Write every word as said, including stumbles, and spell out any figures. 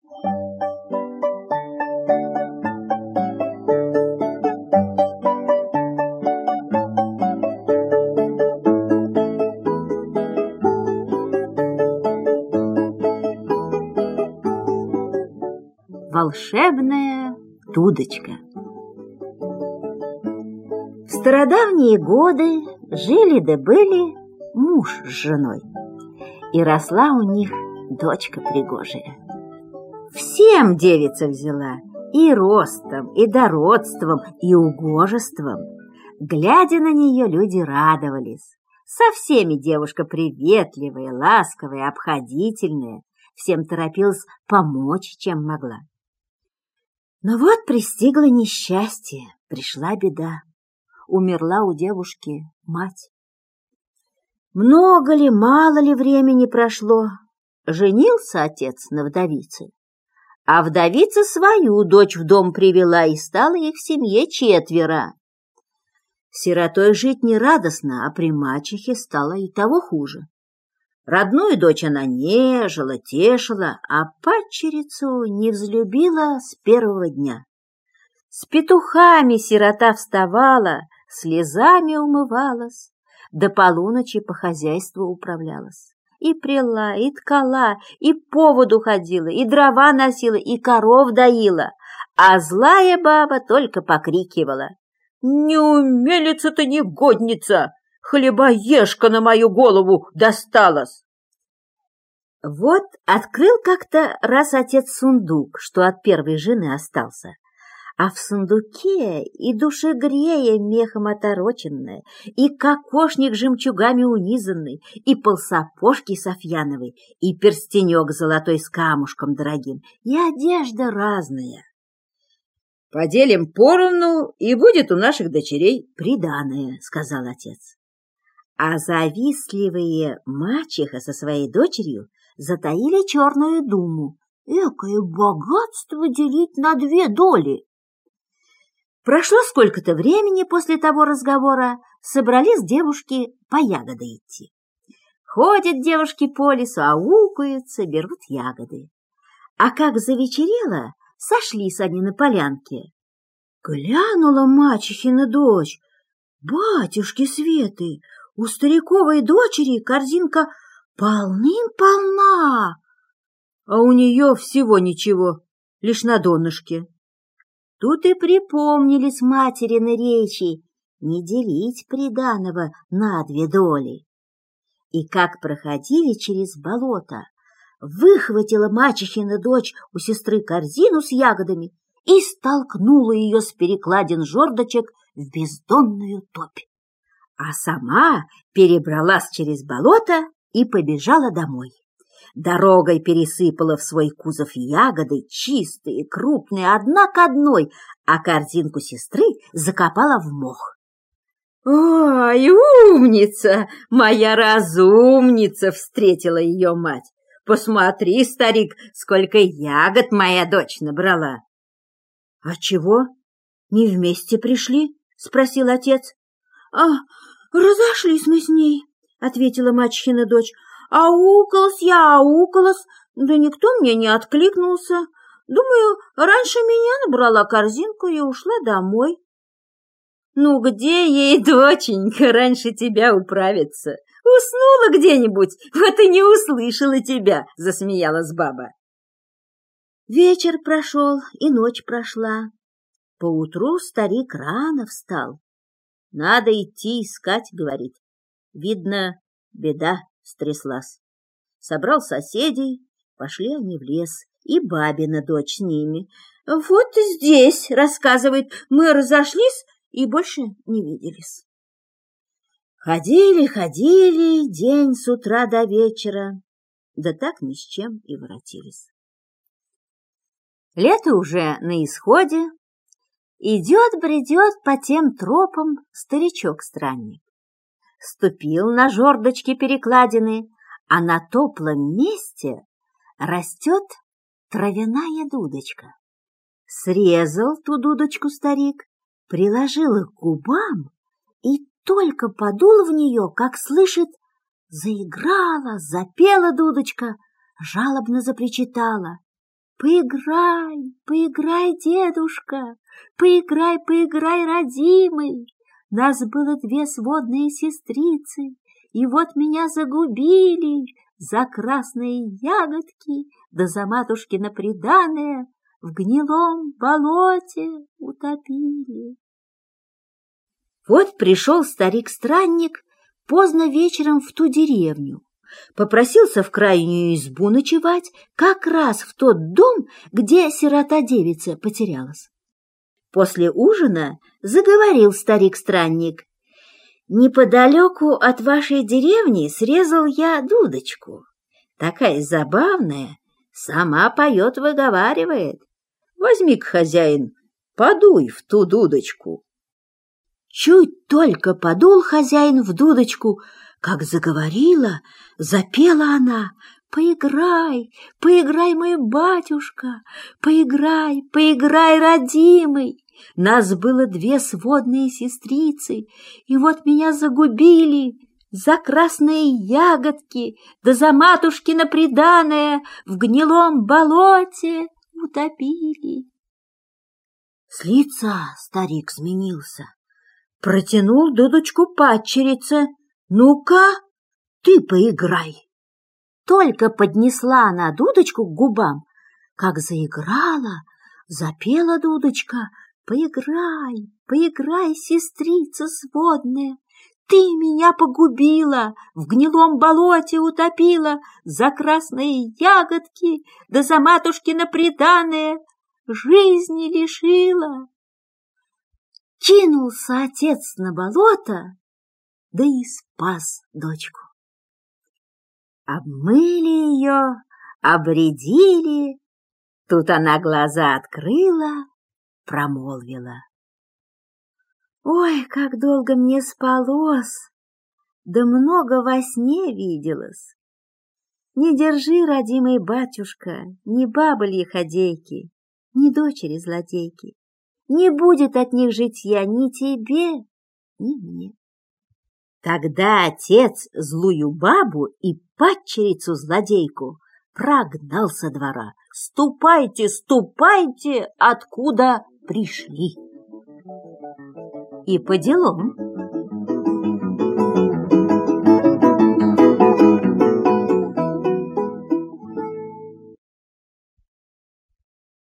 Волшебная дудочка. В стародавние годы жили да были муж с женой, и росла у них дочка пригожая. Всем девица взяла, и ростом, и дородством, и угожеством. Глядя на нее, люди радовались. Со всеми девушка приветливая, ласковая, обходительная, всем торопилась помочь, чем могла. Но вот пристигло несчастье, пришла беда. Умерла у девушки мать. Много ли, мало ли времени прошло, женился отец на вдовице, а вдовица свою дочь в дом привела, и стало их в семье четверо. Сиротой жить не радостно, а при мачехе стало и того хуже. Родную дочь она нежила, тешила, а падчерицу не взлюбила с первого дня. С петухами сирота вставала, слезами умывалась, до полуночи по хозяйству управлялась. И пряла, и ткала, и по воду ходила, и дрова носила, и коров доила, а злая баба только покрикивала: «Не умелица-то негодница! Хлебоежка на мою голову досталась!» Вот открыл как-то раз отец сундук, что от первой жены остался, а в сундуке и душегрея мехом отороченная, и кокошник жемчугами унизанный, и полсапожки софьяновой, и перстенек золотой с камушком дорогим, и одежда разная. «Поделим поровну, и будет у наших дочерей приданое», — сказал отец. А завистливые мачеха со своей дочерью затаили черную думу: экое богатство делить на две доли. Прошло сколько-то времени после того разговора, собрались девушки по ягоды идти. Ходят девушки по лесу, аукаются, берут ягоды. А как завечерело, сошлись они на полянке. Глянула мачехина дочь: батюшки светы, у стариковой дочери корзинка полным-полна, а у нее всего ничего, лишь на донышке. Тут и припомнились материны речи не делить приданого на две доли. И как проходили через болото, выхватила мачехина дочь у сестры корзину с ягодами и столкнула ее с перекладин жердочек в бездонную топь, а сама перебралась через болото и побежала домой. Дорогой пересыпала в свой кузов ягоды, чистые, крупные, одна к одной, а корзинку сестры закопала в мох. «Ой, умница! Моя разумница!» — встретила ее мать. «Посмотри, старик, сколько ягод моя дочь набрала!» «А чего? Не вместе пришли?» — спросил отец. «А, разошлись мы с ней», — ответила мачехина дочь. «Аукалась я, аукалась, да никто мне не откликнулся. Думаю, раньше меня набрала корзинку и ушла домой». «Ну где ей, доченька, раньше тебя управиться? Уснула где-нибудь, вот и не услышала тебя», — засмеялась баба. Вечер прошел, и ночь прошла. Поутру старик рано встал. «Надо идти искать», — говорит. «Видно, беда стряслась». Собрал соседей, пошли они в лес, и бабина дочь с ними. «Вот здесь», — рассказывает, — «мы разошлись и больше не виделись». Ходили, ходили день с утра до вечера, да так ни с чем и воротились. Лето уже на исходе, идет-бредет по тем тропам старичок-странник. Ступил на жердочки перекладины, а на топлом месте растет травяная дудочка. Срезал ту дудочку старик, приложил к губам и только подул в нее, как слышит, заиграла, запела дудочка, жалобно запричитала. Поиграй, поиграй, дедушка, поиграй, поиграй, родимый. Нас было две сводные сестрицы, и вот меня загубили за красные ягодки, да за матушкино приданое в гнилом болоте утопили. Вот пришел старик-странник поздно вечером в ту деревню, попросился в крайнюю избу ночевать, как раз в тот дом, где сирота-девица потерялась. После ужина заговорил старик-странник: «Неподалеку от вашей деревни срезал я дудочку. Такая забавная, сама поет-выговаривает. Возьми-ка, хозяин, подуй в ту дудочку». Чуть только подул хозяин в дудочку, как заговорила, запела она: «Поиграй, поиграй, мой батюшка, поиграй, поиграй, родимый. Нас было две сводные сестрицы, и вот меня загубили за красные ягодки, да за матушкино приданое в гнилом болоте утопили». С лица старик изменился, протянул дудочку падчерице: «Ну-ка, ты поиграй». Только поднесла она дудочку к губам, как заиграла, запела дудочка: «Поиграй, поиграй, сестрица сводная, ты меня погубила, в гнилом болоте утопила, за красные ягодки, да за матушкино приданое жизни лишила». Кинулся отец на болото, да и спас дочку. Обмыли ее, обредили, тут она глаза открыла, промолвила: «Ой, как долго мне спалось, да много во сне виделось. Не держи, родимый батюшка, ни бабы лиходейки, ни дочери злодейки. Не будет от них житья ни тебе, ни мне». Тогда отец злую бабу и падчерицу-злодейку прогнал со двора: «Ступайте, ступайте, откуда пришли!» И по делам.